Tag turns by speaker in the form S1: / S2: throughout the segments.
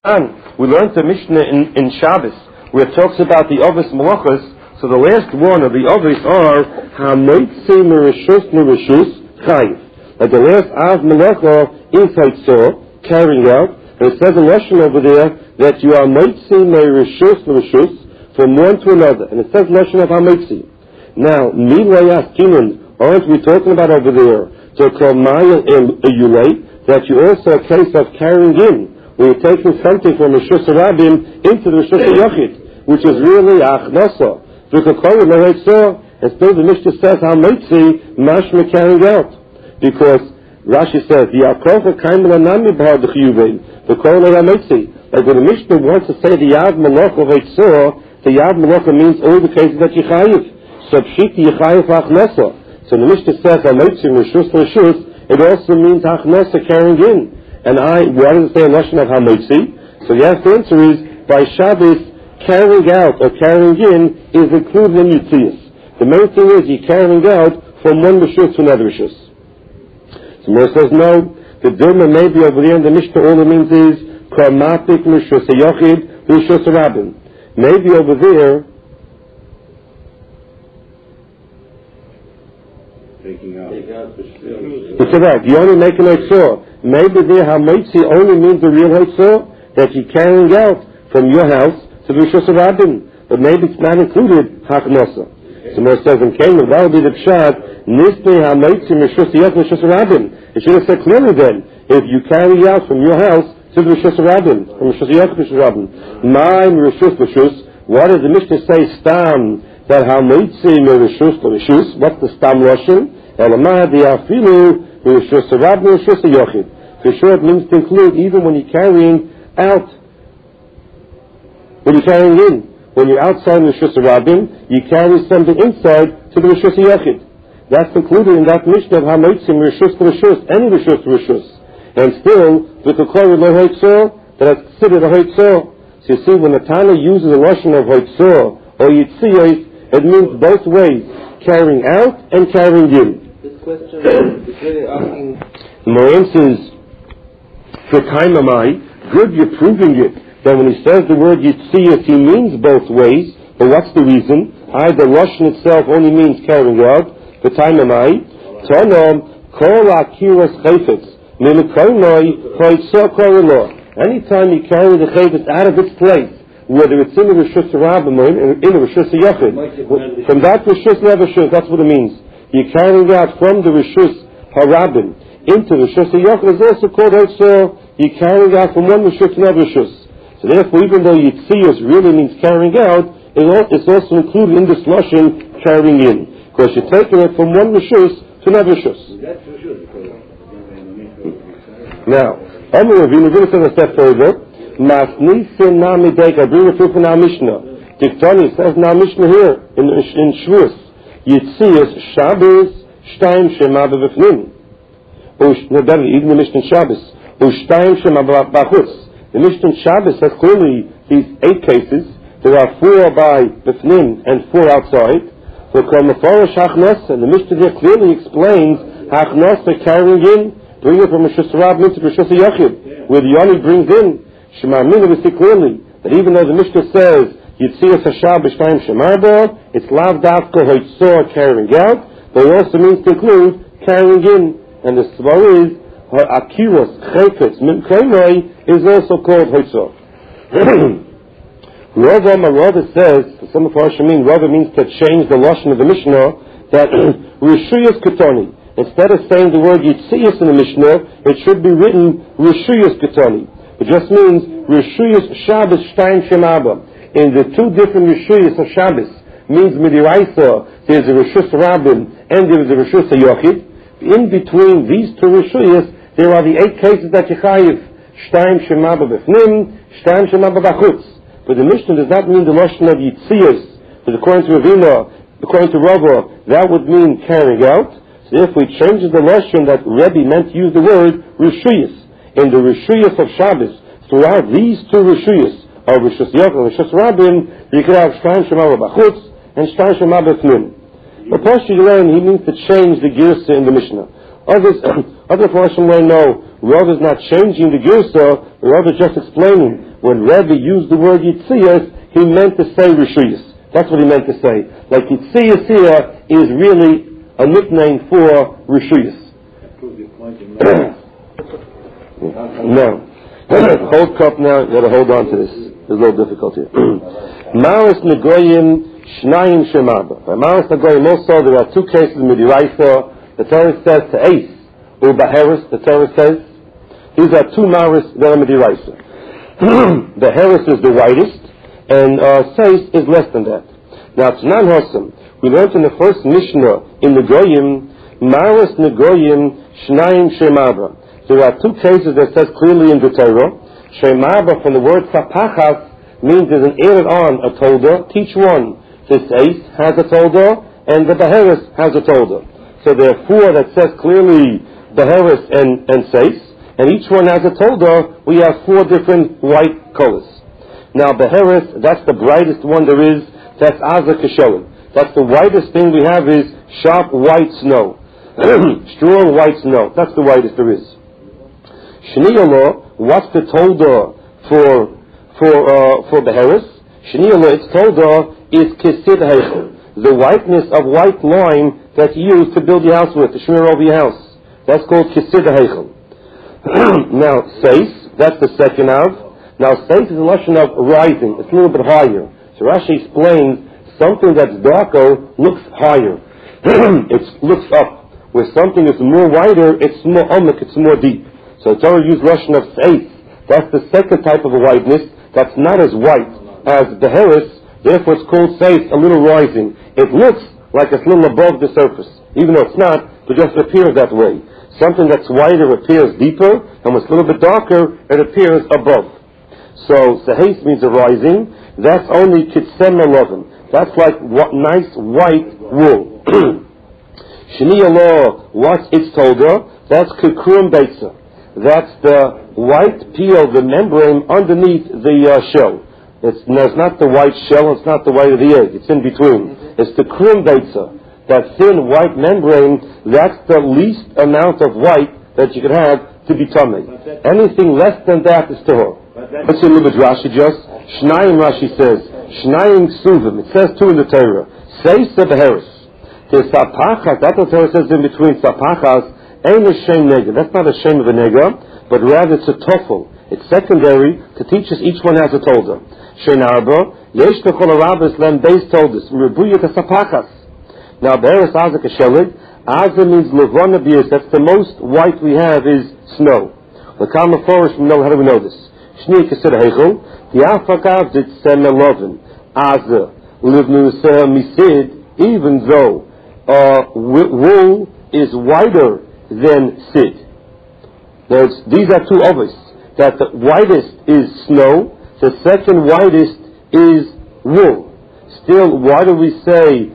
S1: We learned the Mishnah in Shabbos, where it talks about the Ovis Malachos. So the last one of the Ovis are Hamoitzi Merishus Merishus Chayiv. Like the last Av Malacha is Haitzor, carrying out. And it says in Lashon over there that you are Moitzi Merishus Merishus from one to another. And it says Lashon of Hamoitzi. Now, Milayas Kinan, aren't we talking about over there? So Kalmaya Yulei, that you also a case of carrying in. We're taking something from Rishus Rabim into the Rishus Yochid, which is really Achnasa. And still the Mishnah says how Meitzi mashma carrying out. Because Rashi says, Yaakov Kaimel Anami Bahar the Chiyuvein, the Kol Meitzi. Like when the Mishnah wants to say the Yav Malach of Eitzor, the Yav Malach means all the cases that Yechayiv. So Pshiti Yechayiv Achnasa. So the Mishnah says Meitzi Rishus Rishus, it also means Achnasa carrying in. And what does it say in Lashon of Hamoitzi? So the answer is, by Shabbos, carrying out or carrying in is included in Yitzias. The main thing is you're carrying out from one Rishus to another Rishus. So Moshe says, no, the Dilma maybe over there in the Mishnah, all it means is, Karmatik Rishus Yochid, Rishus Rabin. Maybe over there,
S2: taking out.
S1: It's correct. You only make an Eitzor. Maybe there Hamoitzi only means the real Eitzor that you're carrying out from your house to the Rishus Rabin. But maybe it's not included Haknosa. So Moshe says in Canaan, that would be the Pshat, Nisnei Hamoitzi Rishus Yoch Rishus Rabin. It should have said clearly then, if you carry out from your house to the Rishus Rabin, from Rishus Yoch Rishus Rabin. Mine Rishus Rishus. What does the Mishnah say? Stam. That Hamoitzi Rishus Rishus. What's the Stam Lashon? Elamah Diafilu Rishus Rabin Rishus Yochid. For sure it means to include even when you're carrying out, when you're carrying in. When you're outside the Rishus Rabin, you carry something inside to the Rishus Yochid. That's included in that Mishnah of Hamoitzi Rishus Rishus, any Rishus Rishus. And still, with the Korah Lo Hoitzor, that is considered a Hoitzor. So you see, when the Tana uses a Lashon of Hoitzor or Yitziyos, it means both ways, carrying out and carrying in.
S3: This question is really asking.
S1: Moran says, for time am I, good you're proving it, that when he says the word Yitziyos, he means both ways, but what's the reason? The Lashon itself only means carrying out, for time am I, Tonom, Kol Akiras Chayfetz, Mimikonoi, Hoitzor Korelo. Anytime you carry the Chayfetz out of its place, whether it's in the Rishus Rabim or in the Rishus Yochid, from that Rishus Rishus, that's what it means. You're carrying out from the Rishus Harabim into the Rishus Yochid is also called also you're carrying out from one Rishus to another Rishus. So therefore, even though Yitziyos really means carrying out, it's also included in this Lashon carrying in, because you're taking it from one Rishus to another Rishus. Now, we're going to take a step further. Masnisin Namidek, I bring it through from our Mishnah. Diktani says in our Mishnah here, in Shvus, Yitziyos Shabbos, Shtayim Shema B'Vifnim. Even the Mishnah Shabbos, Shtayim Shema B'Chutz. The Mishnah Shabbos says clearly these 8 cases, there are 4 by B'Fnim and 4 outside. So Meforish Hachnosa, the Mishnah there clearly explains Hachnosa carrying in, bring it from Rishus Rabin to Rishus Yochid, where the Yoni brings in. Shema Mina, we see clearly that even though the Mishnah says Yitziyos Hashabbos Shtayim Shema Bo, it's Lav Dafka Hoitzor carrying out, but it also means to include carrying in. And the Svar is Akiros Chayfetz Mimkainoi is also called Hoitzor. Rava says, some of our Shemin, Rava means to change the Lashon of the Mishnah, that Rishuyos Ketoni. Instead of saying the word Yitziyos in the Mishnah, it should be written Rishuyos Ketoni. It just means Rishuyos Shabbos Shtayim Shemaba. In the 2 different Rishuyos of Shabbos means Midiraisa, there's a Rishus Rabin and there is a Rishus Yochid. In between these 2 Rishuyos, there are the 8 cases that you chayiv. Shtayim Shemaba B'Fnim, Shtayim Shemaba B'Chutz. But the Mishnah does not mean the Lashon of Yitziyos. But according to Ravina, according to Rava, that would mean carrying out. So therefore it changes the Lashon that Rebbe meant to use the word Rishuyos. In the Rishuyos of Shabbos, throughout these 2 Rishuyos of Rishus Yochid and Rishus Rabin, you could have Shtayim Shema B'Chutz and Shtayim Shema B'Fnim. But Pashto Yilein, he means to change the Girsa in the Mishnah. Other Farshim may know Rav is not changing the Girsa, Rav is just explaining. When Rebbe used the word Yitziyas, he meant to say Rishuyas. That's what he meant to say. Like Yitziyas here is really a nickname for Rishuyas. No. Hold cup now, you gotta hold on to this. There's a little difficulty. Maris Negoyim Shnayim Shemaba. By Maris Negoyim also there are two cases in Midiraisa. The Torah says to Ace, Ubaheris, the Torah says. These are two Maris that are Midiraisa. The Heris is the widest, and Seis is less than that. Now, Tanan Hosam, we learned in the first Mishnah in Negoyim, Maris Negoyim Shnayim Shemaba. There are two cases that says clearly in the Torah. Shemaba from the word Sapachas means there's an added on a Tolda. Teach one. This Ace has a Tolda, and the Beheris has a Tolda. So there are four that says clearly Beheris and Seis, and each one has a Tolda. We have four different white colors. Now Beheris, that's the brightest one there is. That's Azak Keshelim. That's the whitest thing we have is sharp white snow. Strong white snow. That's the whitest there is. Shniyalo, what's the Tolda for Beheris? Shniyalo, its Tolda is Kisid Heichel, the whiteness of white lime that's used to build your house with, to smear over your house. That's called Kisid Heichel. Now, Seis, that's the second of. Now, Seis is a lesson of rising. It's a little bit higher. So Rashi explains something that's darker looks higher. It looks up. Where something is more wider, it's more umik, it's more deep. So Torah used Russian of Seis. That's the second type of a whiteness that's not as white as the Heris. Therefore it's called Seis, a little rising. It looks like it's a little above the surface. Even though it's not, it just appears that way. Something that's wider appears deeper, and what's a little bit darker, it appears above. So Seis means a rising. That's only Kitsem Elovim. That's like nice white wool. Shniya law, what's its Tolda? That's Kikrum Beitza. That's the white peel, the membrane underneath the shell. It's not the white shell, it's not the white of the egg, it's in between. It's the Krum Beitza. That thin white membrane, that's the least amount of white that you can have to be tummy. Anything less than that is tahor. Let's see a little bit Rashi just. Shnayim Rashi says, Shnayim Suvim. It says two in the Torah. Seis Beheris. The Sapachas, that's what the Torah says in between Sapachas, ain't a shame nega. That's not a shame of a nega, but rather it's a tofel. It's secondary to teach us each one has a tolda. Shein arba, yesh bechol harabos lem beis toldas, merubuyat Sapachas. Now, Beheris Azak Shelig, Azak means Levana Bias. That's the most white we have is snow. The Kama Forest, how do we know this? Shni Kisid Heichel, the Afakav did Semelovin, Azak, Livnu Misid, even though wool is whiter than Sid. Now, these are two others. That the whitest is snow, the second whitest is wool. Still, why do we say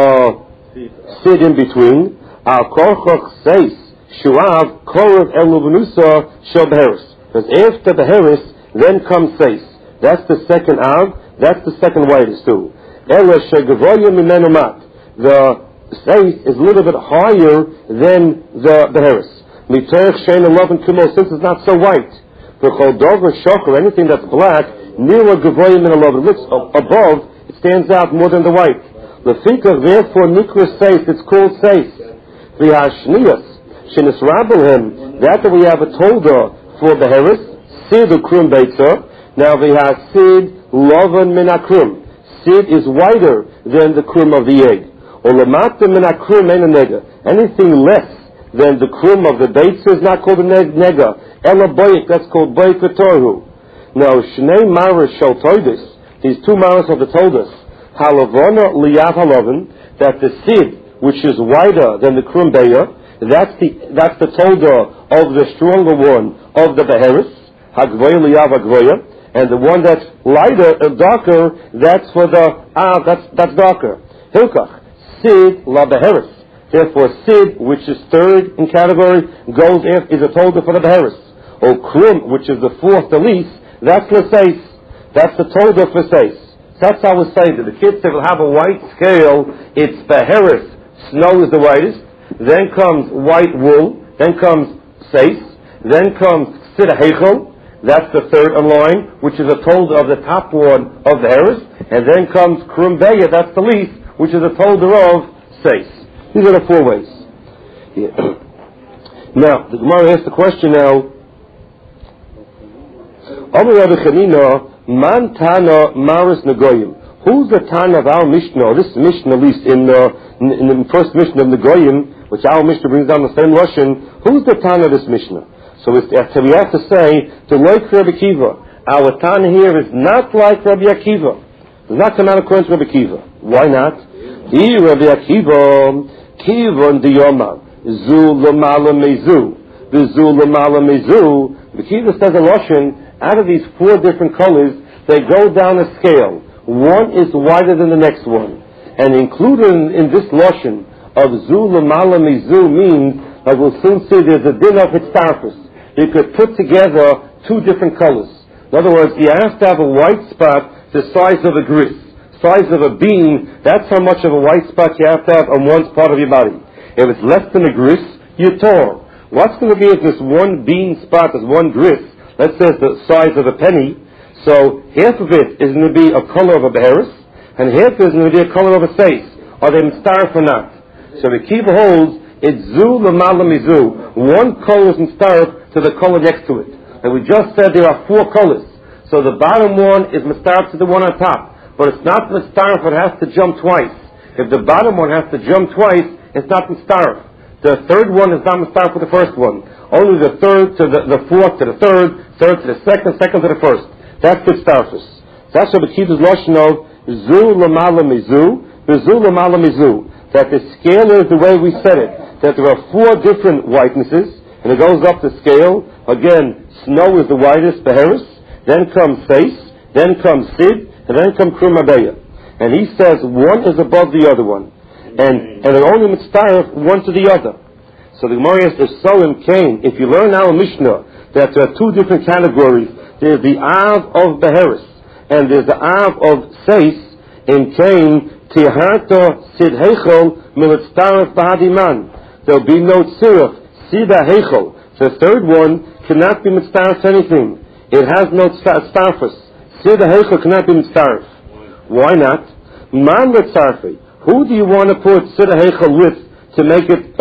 S1: Sid in between? Al Korchoch says Shuav Korov Eluvenusa Shel Beheris. Because after Beheris, then comes Seis. That's the second Av. That's the second whitest too. Ela Shegavoya Mimenu Mat. The Seis is a little bit higher than the Beheris. Miterech Shein Elovin Kumo, since it's not so white. For Choldog Shocher, anything that's black, nearer Gavoya Min Elovin, looks above, it stands out more than the white. Lefikach, therefore, Nikra Seis, it's called Seis. V'hashniyas, Shenis Rabelhem, that we have a Tolda for Beheris, Sid Ukrum Beitza. Now we have Sid Lovan Min Akrum. Sid is whiter than the krum of the egg. Olamata Min Akrum Ein a nega. Anything less than the krum of the Beitza is not called a nega. Ela Boyik, that's called Boyik V'torhu. Now Shnei Maras Shal Toidis, these two Maras of the Toldas, Halavona Liyav Halavan, that the Sid, which is wider than the Krum Beya, that's the Tolda of the stronger one of the Beheris, Hagvoya Liyav Hagvoya, and the one that's lighter, darker, that's for the that's darker. Hilkach, Sid La Beheris. Therefore, Sid, which is third in category, goes after, is a Tolda for the Beheris. Or Krum, which is the fourth, the least, that's the Seis. That's the Tolda for Seis. That's how we say that the kids will have a white scale. It's Beheris. Snow is the whitest. Then comes white wool. Then comes Seis. Then comes Sid Heichel, that's the third in line, which is a tolder of the top one of the Heres. And then comes Krum Beya, that's the least, which is a tolder of Seis. These are the four ways. Yeah. Now, the Gemara asks the question now, Amar Rabbi Chanina, Man Tana Maris Nagoyim. Who's the Tana of our Mishnah? This Mishnah, at least in the first Mishnah of Nagoyim, which our Mishnah brings down the same Lashon, who's the Tana of this Mishnah? So we have to say, to like Rabbi Akiva, our Tana here is not like Rabbi Akiva. It does not come out according to Rabbi Akiva. Why not? Rabbi Akiva, Kivon Diyoma, Zu Lamala Mezu, Vizu Lamala Mezu. Rabbi Akiva says a Lashon, out of these four different colors, they go down a scale. One is wider than the next one. And included in this Lashon of Zu Lamala Mezu means, like we'll soon see, there's a din of Hitzarfus. You could put together two different colors. In other words, you have to have a white spot the size of a gris, size of a bean. That's how much of a white spot you have to have on one part of your body. If it's less than a gris, you're tall. What's going to be if this one bean spot is one gris? Let's say it's the size of a penny. So half of it is going to be a color of a beheris, and half is going to be a color of a seis. Are they mistarif or not? So the Kiva holds it's zu l'mala mizu. One color is mistarif to the color next to it. And we just said there are four colors. So the bottom one is mistarif to the one on top, but it's not mistarif. It has to jump twice. If the bottom one has to jump twice, it's not mistarif. The third one is not mistarif for the first one. Only the third to the fourth to the third, third to the second, second to the first. That's the starfus. That's what Akiva's Lashon of Zu Lamala Mizu, Vizu Lamala Mizu. That the scale is the way we said it. That there are four different whitenesses, and it goes up the scale. Again, snow is the whitest, Beheris. Then comes Seis, then comes Sid, and then comes Krum Abeya. And he says one is above the other one. And they're only mitzvah one to the other. So the Gemara says, if so in Cain, if you learn our Mishnah, that there are two different categories. There's the Av of Beheris, and there's the Av of Seis. In Cain, Tiharto Sid Heichel Militztaref Bahadiman. There'll be no Tziruf, Sida Heichel. The third one cannot be mitzvah anything. It has no starfus. Sida Heichel cannot be mitzvah. Why not? Man Mitzarfi. Who do you want to put Sida Heichel with to make it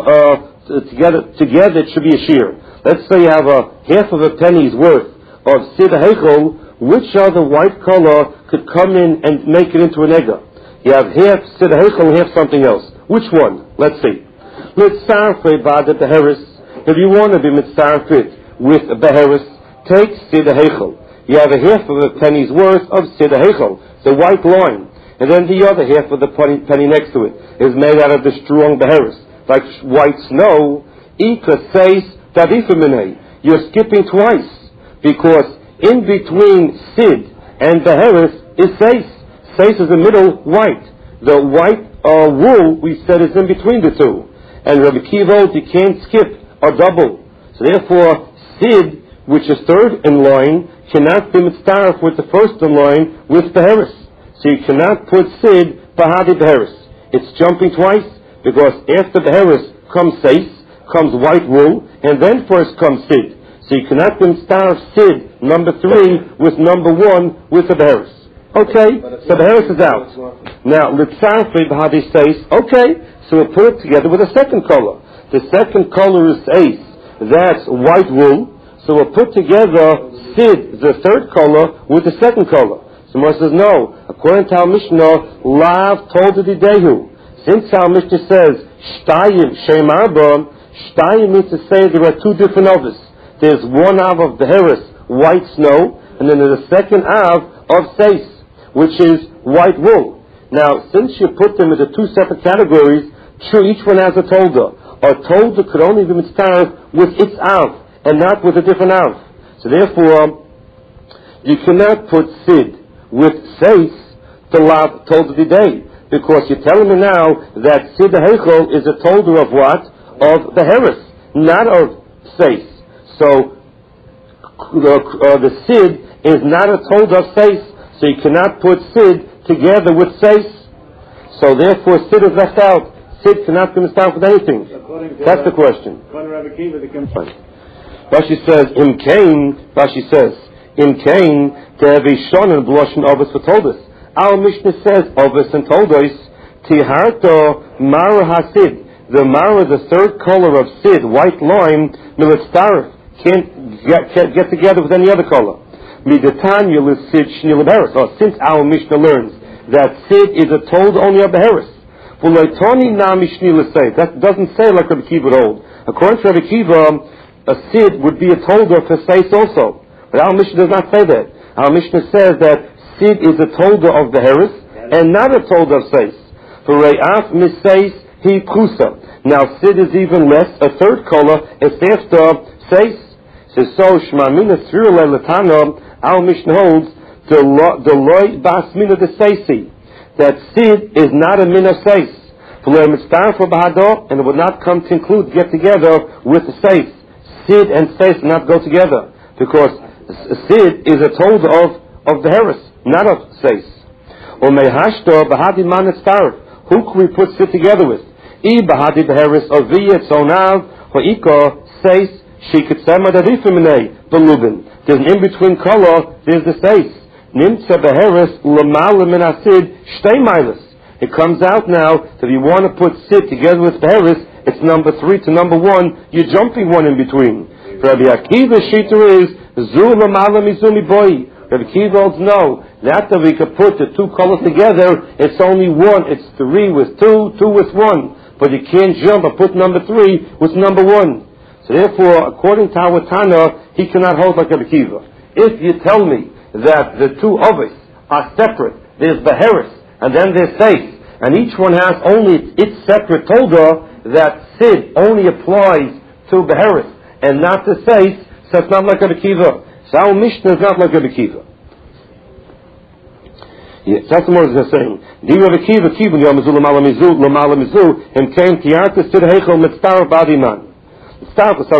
S1: together? It should be a shear. Let's say you have half of a penny's worth of Sid Heichel. Which other white color could come in and make it into an egger? You have half Sid Heichel and half something else. Which one? Let's see. Mitzarfe Bada Beheris. If you want to be mitzarfit with a Beheris, take Sid Heichel. You have a half of a penny's worth of Sid Heichel, the white line. And then the other half of the penny next to it is made out of the strong Beheris, like white snow. Ika says Tadifimine. You're skipping twice, because in between Sid and Beheris is Seis. Seis is the middle white. The white wool, we said, is in between the two. And Rabbi Kiva, you can't skip or double. So therefore, Sid, which is third in line, cannot be mitzvah with the first in line with Beheris. So you cannot put Sid Bahadi Beheris. It's jumping twice, because after Beheris comes Seis, comes white wool, and then first comes Sid. So you cannot start Sid, number 3, with number 1, with the Beheris. Okay, so the Beheris is out. Now, Litzarfi Bahadi says, okay, so we'll put it together with a second color. The second color is Seis. That's white wool. So we'll put together Sid, the third color, with the second color. So Moshe says, no. According to our Mishnah, Lav told the Dehu. Since our Mishnah says, Shtayim, Shem Arba, Shtayim means to say there are two different overs. There's one Av of Beheris, white snow, and then there's a second Av of Seis, which is white wool. Now, since you put them into two separate categories, true, each one has a tolda. A tolda could only be mitzvah with its Av, and not with a different Av. So therefore, you cannot put Sid with Seis to Lav tolda Didei, because you're telling me now that Sid Heichel is a tolda of what? Of Beheris, not of Seis. So the Sid is not a tolda of Seis, so you cannot put Sid together with Seis. So therefore Sid is left out. Sid cannot be mitzvah with anything. That's the question. Rashi says, Im Kain, Rashi says, Im Kain, Devishon and Blushon Ovis for Toldus. Our Mishnah says, Ovis and Toldus, Tiharto Mara Hasid, the Mara, the third color of Sid, white lime, Militztarif, can't get together with any other color. Midatan Sid Shnil Beres. Or since our Mishnah learns that Sid is a told only of the Beres. That doesn't say like Rabbi Kiva would hold. According to Rabbi Kiva, a Sid would be a tolder for Seis also. But our Mishnah does not say that. Our Mishnah says that Sid is a tolder of the Beres and not a tolder of Seis. For Re'af Miseis He Kusa. Now Sid is even less, a third color, is after Seis. So Shmamina Svirule Latana, our Mishnah holds the loy basmina the seisi, that Sid is not a min of seis. And it would not come to include get together with the seis. Sid and seis do not go together because Sid is a told of the heres, not of seis. Or mehashto bahadi man starv. Who can we put Sid together with? I bahadi beheres of viyet sonav or iko seis. She could say there's an in-between color, there's the seis. Nimtza beheres l'mala min asid shtei milas. It comes out now that if you want to put Sid together with beheres, it's number 3 to number 1, you're jumping one in between. Rabbi Akiva's shita is zu l'mala mizumi boy. Rabbi Akiva holds no. That we could put the two colors together, it's only 1. It's 3 with 2, 2 with 1. But you can't jump and put number 3 with number 1. So therefore, according to our Tana, he cannot hold like Rabbi Akiva. If you tell me that the two ovis are separate, there's beheres and then there's seis, and each one has only its separate tolda, that Sid only applies to beheres and not to seis, so it's not like Rabbi Akiva. So our Mishnah is not like Rabbi Akiva. Yes, that's what it's saying. Di Rabbi Akiva kibul yamazu l'mala mizu him came tiarta sid heichel mitztar badiman. For the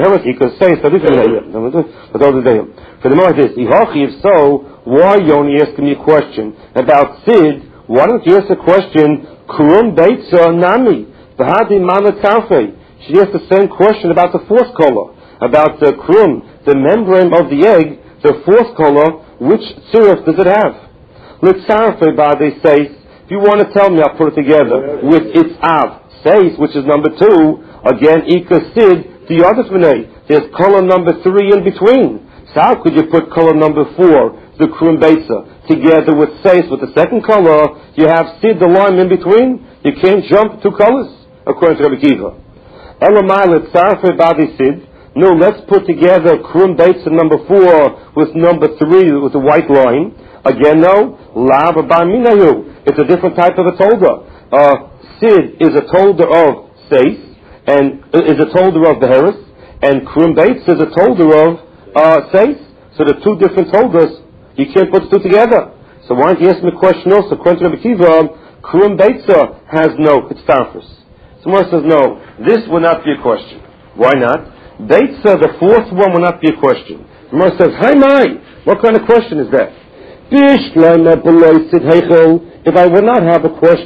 S1: more this, if so, why are you only asking me a question about Sid? Why don't you ask a question, Kurum Beitza Nami, Bahadi Mana Tarfe? She asked the same question about the fourth color, about the Kurum, the membrane of the egg, the fourth color, which tziruf does it have? Litzarfe Bade says, if you want to tell me, I'll put it together with its Av, says, which is number 2. Again, Ika Sid, the other Fnei. There's color number 3 in between. So how could you put color number 4, the Krum Beitza, together with Seis, with the second color? You have Sid, the line in between. You can't jump 2 colors, according to Rabbi Kiva. Elamai Letzarfe Badi Sid. No, let's put together Krum Beitza number 4 with number 3 with the white line. Again, no. La Minayu. It's a different type of a tolda. Sid is a tolda of Seis, and is a tolder of the Beheres, and Krum Beitza is a tolder of Seis. So the 2 different tolders, you can't put the 2 together. So why don't you ask me a question also? According to Rabbi Kiva, Krum Beitza has no Kitztarfus. Someone says, no, this will not be a question. Why not? Beitza, the 4th one, will not be a question. Someone says, hi my, what kind of question is that? If I would not have a question